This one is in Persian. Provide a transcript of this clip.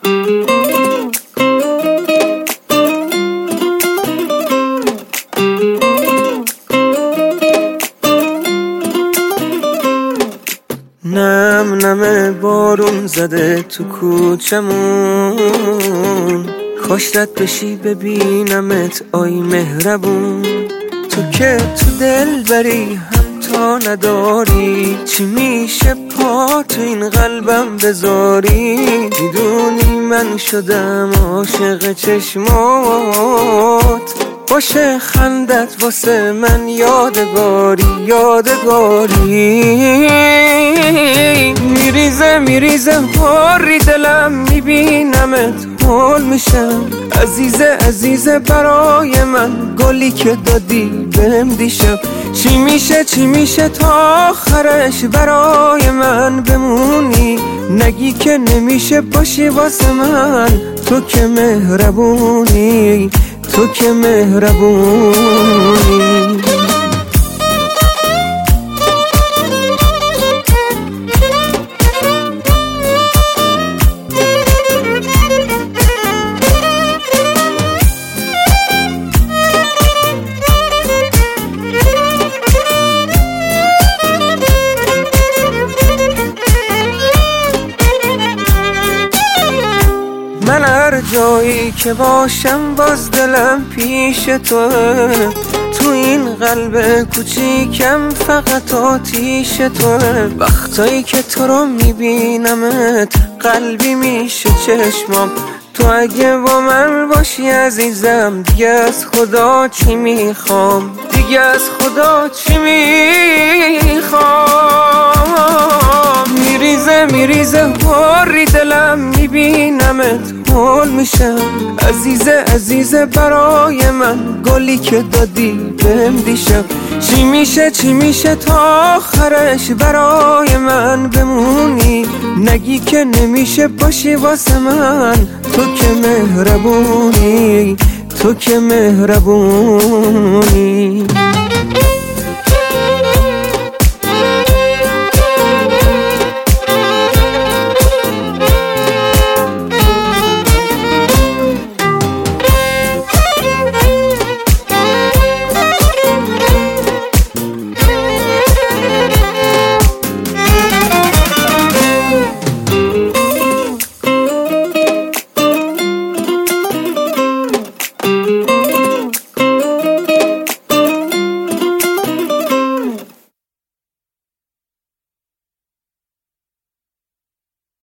نم نم بارون زده تو کوچمون، کاش رد بشی ببینمت آی مهربون. تو که تو دل بری هم تا نداری، چی میشه پا تو این قلبم بذاری؟ میدونی من شدم عاشق چشمات، باشه خندت واسه من یادگاری یادگاری. میریزه میریزه حالی دلم، میبینمت حال میشم. عزیزه عزیزه برای من، گلی که دادی بهم دیشب. چی میشه تا آخرش برای من بمونی؟ نگی که نمیشه باشی واسه من، تو که مهربونی، تو که مهربونی. من هر جایی که باشم باز دلم پیش توه، تو این قلب کوچیکم فقط آتیش توه. وقتایی که تو رو میبینمت قلبی میشه چشمام. تو اگه با من باشی عزیزم، دیگه از خدا چی میخوام؟ دیگه از خدا چی میخوام؟ میریزه میریزه حالی دلم، میبینمت حال میشم. عزیزه عزیزه برای من، گلی که دادی بهم دیشب. چی میشه تا آخرش برای من بمونی؟ نگی که نمیشه باشی واسه من، تو که مهربونی، تو که مهربونی.